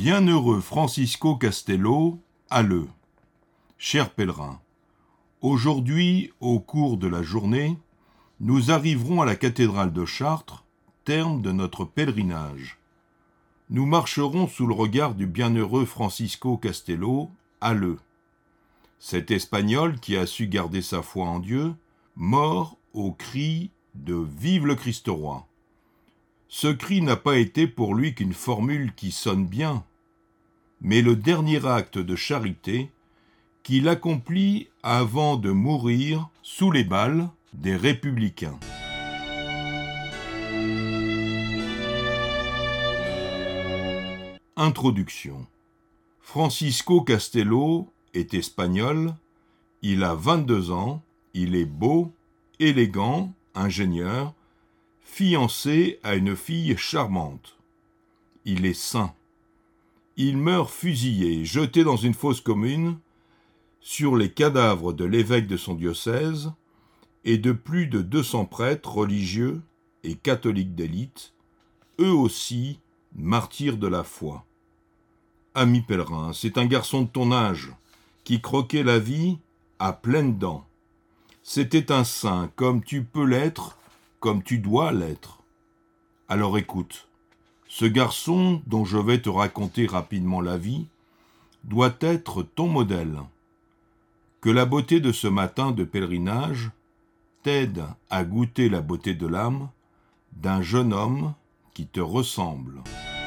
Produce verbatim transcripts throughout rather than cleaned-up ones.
Bienheureux Francisco Castello, Halleux. Chers pèlerins, aujourd'hui, au cours de la journée, nous arriverons à la cathédrale de Chartres, terme de notre pèlerinage. Nous marcherons sous le regard du bienheureux Francisco Castello, Halleux. Cet Espagnol qui a su garder sa foi en Dieu, mort au cri de « Vive le Christ roi ». Ce cri n'a pas été pour lui qu'une formule qui sonne bien, mais le dernier acte de charité qu'il accomplit avant de mourir sous les balles des républicains. Introduction. Francisco Castello est espagnol, il a vingt-deux ans, il est beau, élégant, ingénieur, fiancé à une fille charmante. Il est saint. Il meurt fusillé, jeté dans une fosse commune, sur les cadavres de l'évêque de son diocèse et de plus de deux cents prêtres religieux et catholiques d'élite, eux aussi martyrs de la foi. Ami pèlerin, c'est un garçon de ton âge qui croquait la vie à pleines dents. C'était un saint, comme tu peux l'être, comme tu dois l'être. Alors écoute, ce garçon dont je vais te raconter rapidement la vie doit être ton modèle. Que la beauté de ce matin de pèlerinage t'aide à goûter la beauté de l'âme d'un jeune homme qui te ressemble.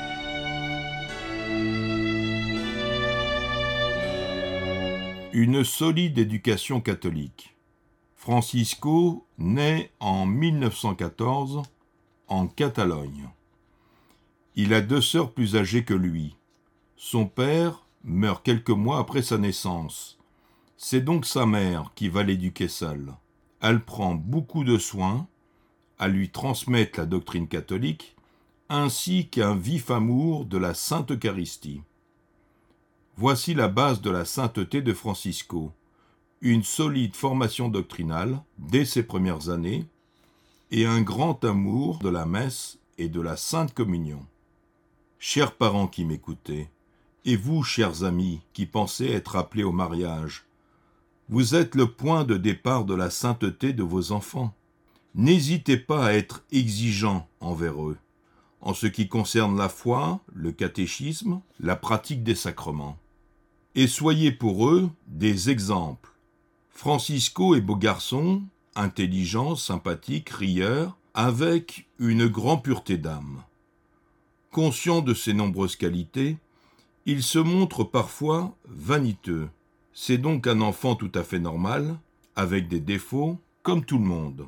Une solide éducation catholique. Francisco naît en mille neuf cent quatorze en Catalogne. Il a deux sœurs plus âgées que lui. Son père meurt quelques mois après sa naissance. C'est donc sa mère qui va l'éduquer seule. Elle prend beaucoup de soin à lui transmettre la doctrine catholique ainsi qu'un vif amour de la Sainte Eucharistie. Voici la base de la sainteté de Francisco. Une solide formation doctrinale dès ses premières années et un grand amour de la messe et de la Sainte Communion. Chers parents qui m'écoutez, et vous, chers amis, qui pensez être appelés au mariage, vous êtes le point de départ de la sainteté de vos enfants. N'hésitez pas à être exigeants envers eux, en ce qui concerne la foi, le catéchisme, la pratique des sacrements. Et soyez pour eux des exemples. Francisco est beau garçon, intelligent, sympathique, rieur, avec une grande pureté d'âme. Conscient de ses nombreuses qualités, il se montre parfois vaniteux. C'est donc un enfant tout à fait normal, avec des défauts, comme tout le monde.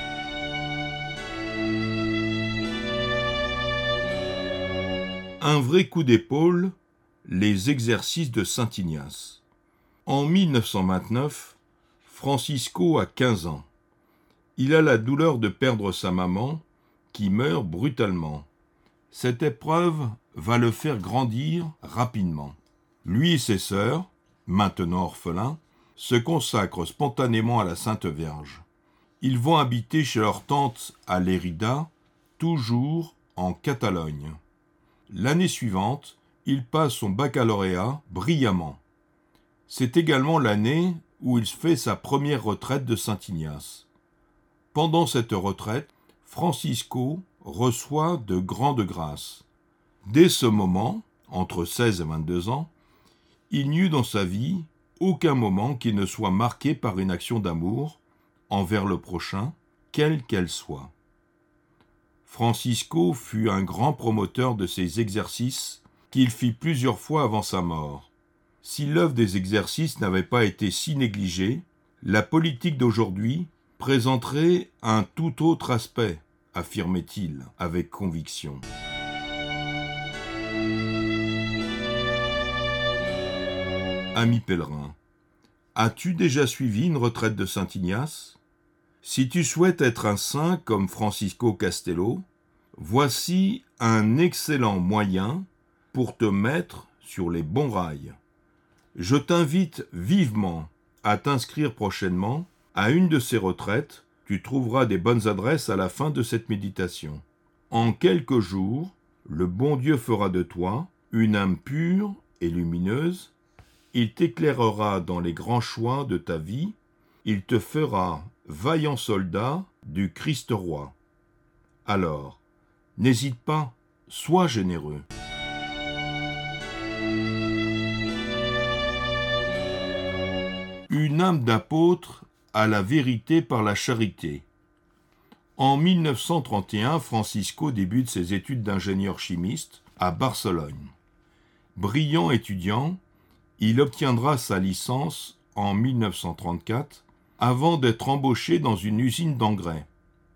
Un vrai coup d'épaule, les exercices de Saint Ignace. En mille neuf cent vingt-neuf, Francisco a quinze ans. Il a la douleur de perdre sa maman, qui meurt brutalement. Cette épreuve va le faire grandir rapidement. Lui et ses sœurs, maintenant orphelins, se consacrent spontanément à la Sainte Vierge. Ils vont habiter chez leur tante à Lérida, toujours en Catalogne. L'année suivante, il passe son baccalauréat brillamment. C'est également l'année où il fait sa première retraite de Saint Ignace. Pendant cette retraite, Francisco reçoit de grandes grâces. Dès ce moment, entre seize et vingt-deux ans, il n'y eut dans sa vie aucun moment qui ne soit marqué par une action d'amour envers le prochain, quelle qu'elle soit. Francisco fut un grand promoteur de ces exercices qu'il fit plusieurs fois avant sa mort. Si l'œuvre des exercices n'avait pas été si négligée, la politique d'aujourd'hui présenterait un tout autre aspect, affirmait-il avec conviction. Ami pèlerin, as-tu déjà suivi une retraite de Saint Ignace ? Si tu souhaites être un saint comme Francisco Castello, voici un excellent moyen pour te mettre sur les bons rails. Je t'invite vivement à t'inscrire prochainement à une de ces retraites. Tu trouveras des bonnes adresses à la fin de cette méditation. En quelques jours, le bon Dieu fera de toi une âme pure et lumineuse, il t'éclairera dans les grands choix de ta vie, il te fera vaillant soldat du Christ roi. Alors, n'hésite pas, sois généreux. Une âme d'apôtre à la vérité par la charité. En mille neuf cent trente et un, Francisco débute ses études d'ingénieur chimiste à Barcelone. Brillant étudiant, il obtiendra sa licence en mille neuf cent trente-quatre avant d'être embauché dans une usine d'engrais.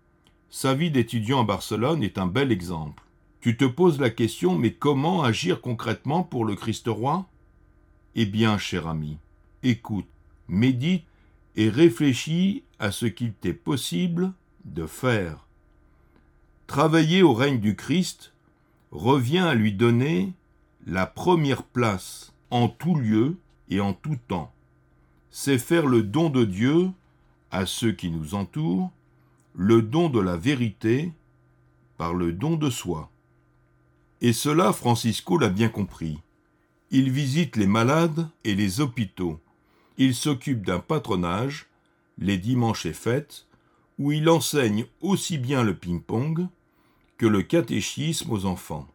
Sa vie d'étudiant à Barcelone est un bel exemple. Tu te poses la question, mais comment agir concrètement pour le Christ roi ? Eh bien, cher ami, écoute, médite et réfléchis à ce qu'il t'est possible de faire. Travailler au règne du Christ revient à lui donner la première place en tout lieu et en tout temps. C'est faire le don de Dieu à ceux qui nous entourent, le don de la vérité par le don de soi. Et cela, Francisco l'a bien compris. Il visite les malades et les hôpitaux. Il s'occupe d'un patronage, les dimanches et fêtes, où il enseigne aussi bien le ping-pong que le catéchisme aux enfants.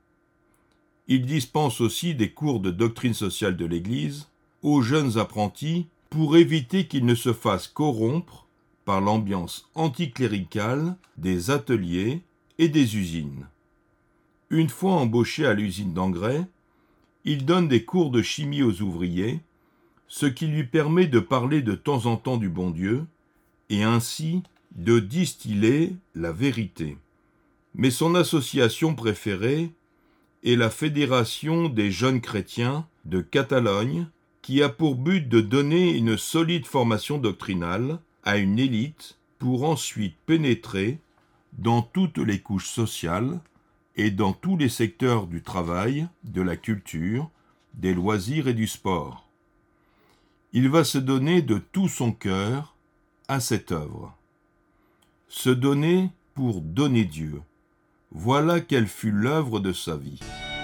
Il dispense aussi des cours de doctrine sociale de l'Église aux jeunes apprentis pour éviter qu'ils ne se fassent corrompre par l'ambiance anticléricale des ateliers et des usines. Une fois embauché à l'usine d'engrais, il donne des cours de chimie aux ouvriers, ce qui lui permet de parler de temps en temps du bon Dieu et ainsi de distiller la vérité. Mais son association préférée est la Fédération des jeunes chrétiens de Catalogne, qui a pour but de donner une solide formation doctrinale à une élite pour ensuite pénétrer dans toutes les couches sociales et dans tous les secteurs du travail, de la culture, des loisirs et du sport. Il va se donner de tout son cœur à cette œuvre. Se donner pour donner Dieu. Voilà quelle fut l'œuvre de sa vie.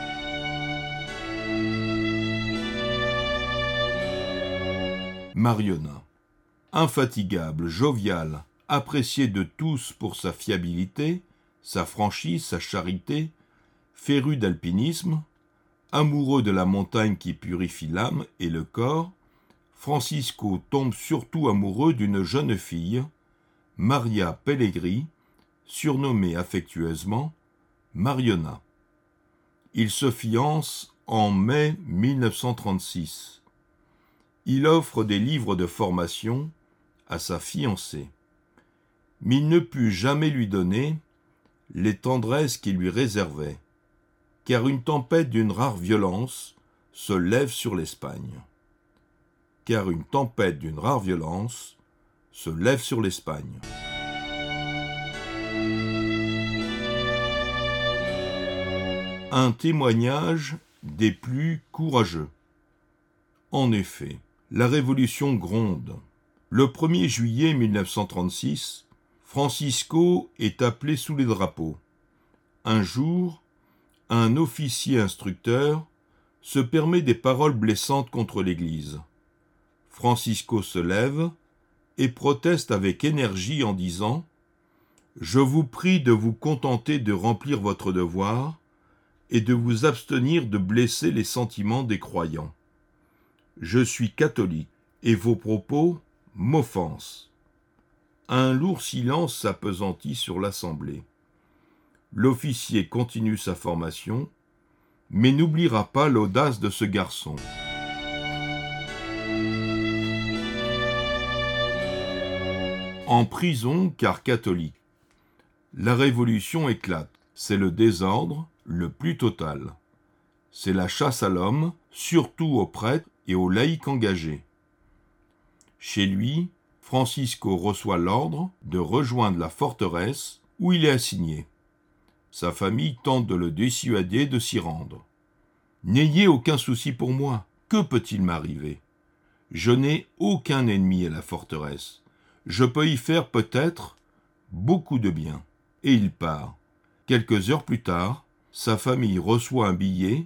Marionna. Infatigable, jovial, apprécié de tous pour sa fiabilité, sa franchise, sa charité, féru d'alpinisme, amoureux de la montagne qui purifie l'âme et le corps, Francisco tombe surtout amoureux d'une jeune fille, Maria Pellegri, surnommée affectueusement Marionna. Il se fiance en mai mille neuf cent trente-six. Il offre des livres de formation à sa fiancée. Mais il ne put jamais lui donner les tendresses qu'il lui réservait, car une tempête d'une rare violence se lève sur l'Espagne. Car une tempête d'une rare violence se lève sur l'Espagne. Un témoignage des plus courageux. En effet, la Révolution gronde. Le premier juillet mille neuf cent trente-six, Francisco est appelé sous les drapeaux. Un jour, un officier instructeur se permet des paroles blessantes contre l'Église. Francisco se lève et proteste avec énergie en disant « Je vous prie de vous contenter de remplir votre devoir et de vous abstenir de blesser les sentiments des croyants. Je suis catholique et vos propos m'offensent. » Un lourd silence s'appesantit sur l'assemblée. L'officier continue sa formation, mais n'oubliera pas l'audace de ce garçon. En prison car catholique. La Révolution éclate. C'est le désordre le plus total. C'est la chasse à l'homme, surtout aux prêtres et aux laïcs engagés. Chez lui, Francisco reçoit l'ordre de rejoindre la forteresse où il est assigné. Sa famille tente de le dissuader de s'y rendre. « N'ayez aucun souci pour moi. Que peut-il m'arriver ? Je n'ai aucun ennemi à la forteresse. Je peux y faire peut-être beaucoup de bien. » Et il part. Quelques heures plus tard, sa famille reçoit un billet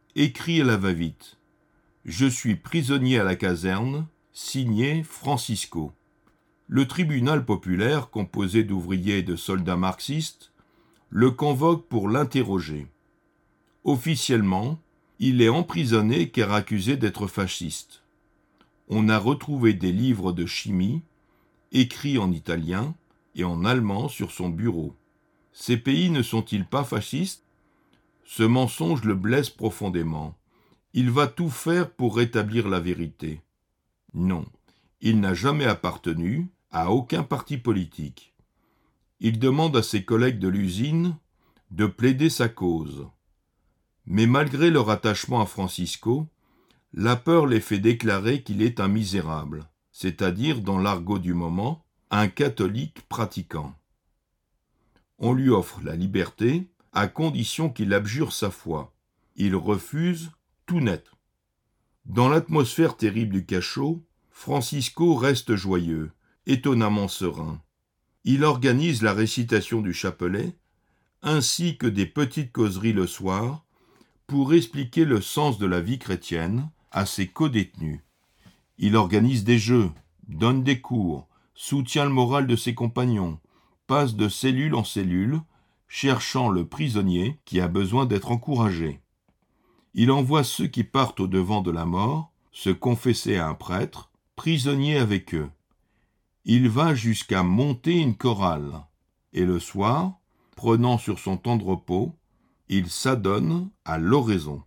écrit à la va-vite. Je suis prisonnier à la caserne, signé Francisco. Le tribunal populaire, composé d'ouvriers et de soldats marxistes, le convoque pour l'interroger. Officiellement, il est emprisonné car accusé d'être fasciste. On a retrouvé des livres de chimie, écrits en italien et en allemand sur son bureau. Ces pays ne sont-ils pas fascistes ? Ce mensonge le blesse profondément. Il va tout faire pour rétablir la vérité. Non, il n'a jamais appartenu à aucun parti politique. Il demande à ses collègues de l'usine de plaider sa cause. Mais malgré leur attachement à Francisco, la peur les fait déclarer qu'il est un misérable, c'est-à-dire, dans l'argot du moment, un catholique pratiquant. On lui offre la liberté, à condition qu'il abjure sa foi. Il refuse tout net. Dans l'atmosphère terrible du cachot, Francisco reste joyeux, étonnamment serein. Il organise la récitation du chapelet, ainsi que des petites causeries le soir, pour expliquer le sens de la vie chrétienne à ses codétenus. Il organise des jeux, donne des cours, soutient le moral de ses compagnons, passe de cellule en cellule, cherchant le prisonnier qui a besoin d'être encouragé. Il envoie ceux qui partent au-devant de la mort se confesser à un prêtre, prisonnier avec eux. Il va jusqu'à monter une chorale, et le soir, prenant sur son temps de repos, il s'adonne à l'oraison.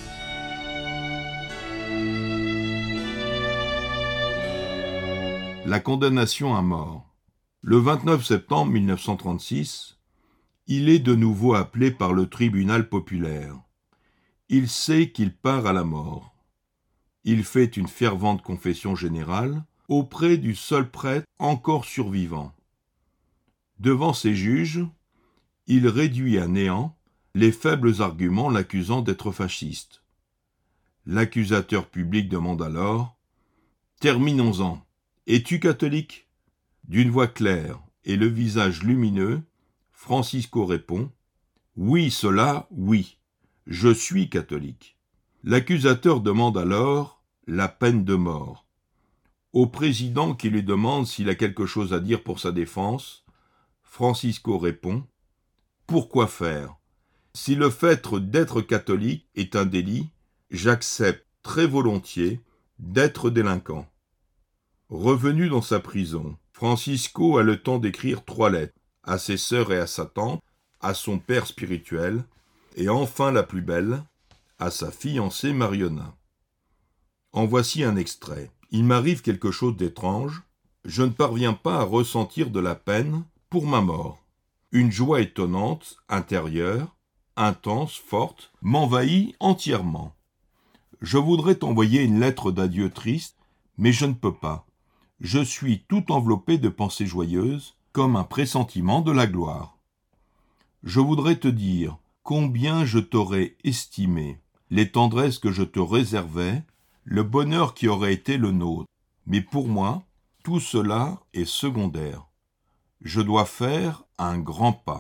La condamnation à mort. Le vingt-neuf septembre mille neuf cent trente-six, il est de nouveau appelé par le tribunal populaire. Il sait qu'il part à la mort. Il fait une fervente confession générale auprès du seul prêtre encore survivant. Devant ses juges, il réduit à néant les faibles arguments l'accusant d'être fasciste. L'accusateur public demande alors « Terminons-en. Es-tu catholique ?» D'une voix claire et le visage lumineux, Francisco répond « Oui, cela, oui. Je suis catholique. » L'accusateur demande alors la peine de mort. Au président qui lui demande s'il a quelque chose à dire pour sa défense, Francisco répond « Pourquoi faire ? Si le fait d'être catholique est un délit, j'accepte très volontiers d'être délinquant. » Revenu dans sa prison, Francisco a le temps d'écrire trois lettres à ses sœurs et à sa tante, à son père spirituel, et enfin la plus belle, à sa fiancée Mariona. En voici un extrait. Il m'arrive quelque chose d'étrange. Je ne parviens pas à ressentir de la peine pour ma mort. Une joie étonnante, intérieure, intense, forte, m'envahit entièrement. Je voudrais t'envoyer une lettre d'adieu triste, mais je ne peux pas. Je suis tout enveloppé de pensées joyeuses, comme un pressentiment de la gloire. Je voudrais te dire combien je t'aurais estimé, les tendresses que je te réservais, le bonheur qui aurait été le nôtre. Mais pour moi, tout cela est secondaire. Je dois faire un grand pas.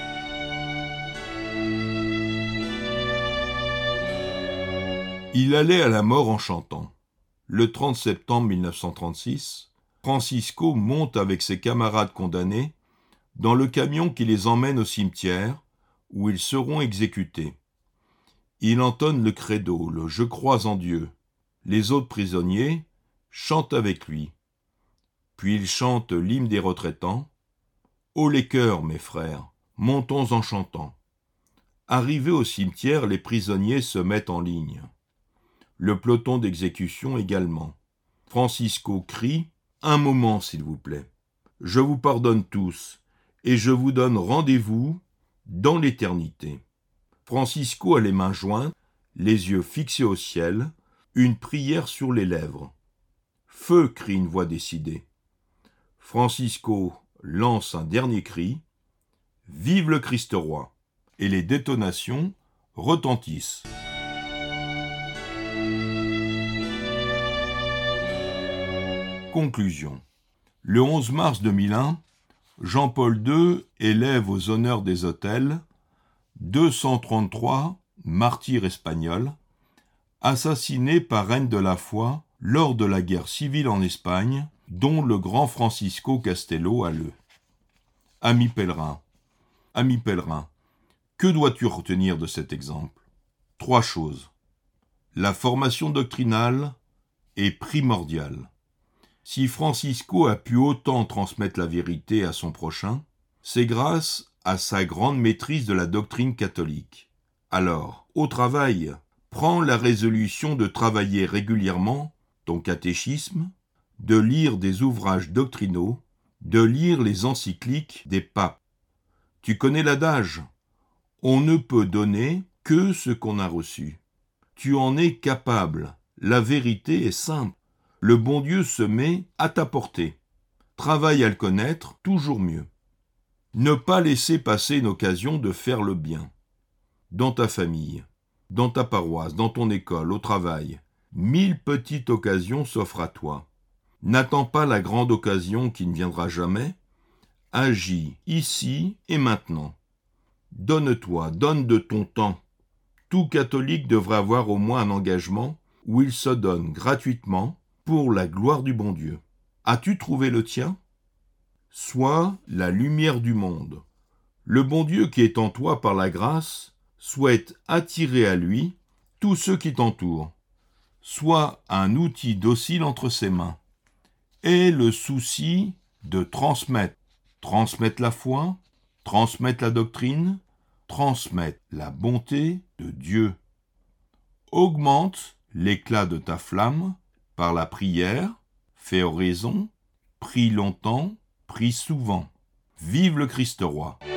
Il allait à la mort en chantant. Le trente septembre mille neuf cent trente-six, Francisco monte avec ses camarades condamnés dans le camion qui les emmène au cimetière où ils seront exécutés. Il entonne le credo, le « Je crois en Dieu ». Les autres prisonniers chantent avec lui. Puis il chante l'hymne des retraitants. « Haut les cœurs, mes frères, montons en chantant ». Arrivés au cimetière, les prisonniers se mettent en ligne. Le peloton d'exécution également. Francisco crie « Un moment, s'il vous plaît. Je vous pardonne tous, et je vous donne rendez-vous dans l'éternité. » Francisco a les mains jointes, les yeux fixés au ciel, une prière sur les lèvres. « Feu !» crie une voix décidée. Francisco lance un dernier cri. « Vive le Christ roi !» Et les détonations retentissent. Conclusion. Le onze mars deux mille un, Jean-Paul deux élève aux honneurs des autels deux cent trente-trois martyrs espagnols assassiné par reine de la foi lors de la guerre civile en Espagne, dont le grand Francisco Castello a le. Ami pèlerin, ami pèlerin, que dois-tu retenir de cet exemple? Trois choses. La formation doctrinale est primordiale. Si Francisco a pu autant transmettre la vérité à son prochain, c'est grâce à sa grande maîtrise de la doctrine catholique. Alors, au travail, prends la résolution de travailler régulièrement ton catéchisme, de lire des ouvrages doctrinaux, de lire les encycliques des papes. Tu connais l'adage, on ne peut donner que ce qu'on a reçu. Tu en es capable, la vérité est simple. Le bon Dieu se met à ta portée. Travaille à le connaître toujours mieux. Ne pas laisser passer une occasion de faire le bien. Dans ta famille, dans ta paroisse, dans ton école, au travail, mille petites occasions s'offrent à toi. N'attends pas la grande occasion qui ne viendra jamais. Agis ici et maintenant. Donne-toi, donne de ton temps. Tout catholique devrait avoir au moins un engagement où il se donne gratuitement pour la gloire du bon Dieu. As-tu trouvé le tien? Sois la lumière du monde. Le bon Dieu qui est en toi par la grâce souhaite attirer à lui tous ceux qui t'entourent. Sois un outil docile entre ses mains. Aie le souci de transmettre. Transmettre la foi, transmettre la doctrine, transmettre la bonté de Dieu. Augmente l'éclat de ta flamme par la prière, fais oraison, prie longtemps, prie souvent. Vive le Christ roi.